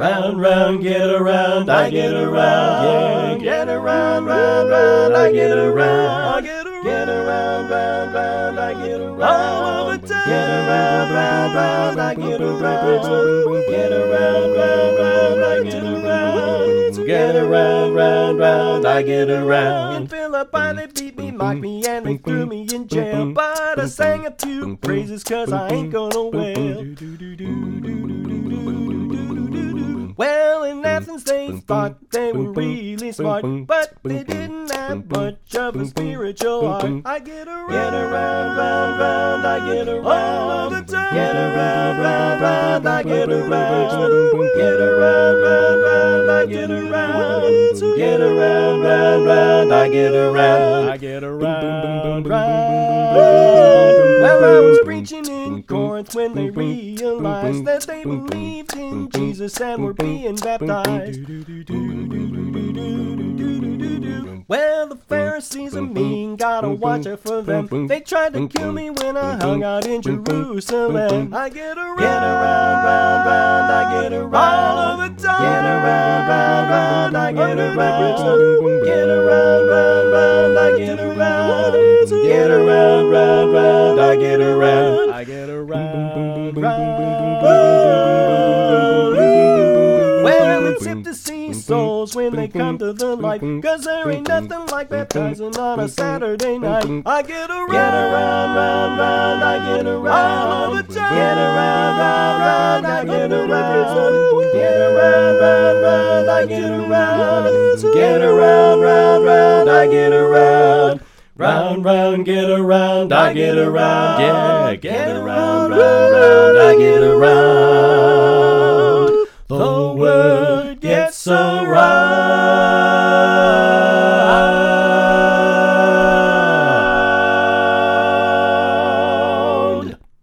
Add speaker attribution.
Speaker 1: Round, round, get around, I get around, yeah. Get around, round, round, I get around. Get around, round, round, I get around. All the time. Get around, round, round, I get around. Get around, round, round, I get around. Get around, round, round, I get around. In Philippi they beat me, mocked me, and they threw me in jail. But I sang a few praises 'cause I ain't gonna wail. Well, in Athens they thought they were really smart, but they didn't have much of a spiritual heart. I get around, round, round, I get around. All the time. Get around, round, round, I get around. Get around, round, round, I get around. Get around, round, round, I get around. I get around, round. Well, I was preaching in Corinth when they realized that they believed in Jesus and were being baptized. Well, the Pharisees are mean, gotta watch out for them. They tried to kill me when I hung out in Jerusalem. I get around, round, round, I get around. All of the time. Get around, round, round, I get around. Get around, round, round, I get around. Get around, round, round, I get around. I get around, well, it's hip to see souls when they come to the light, 'cause there ain't nothing like baptizing on a Saturday night. I get around, round, round, I get around. All the time. Get around, round, round, I get around. Get around, round, round, I get around. Get around, round, round, I get around. Round, round, get around, I get around. Yeah, get around, round, round, I get around. The word gets around.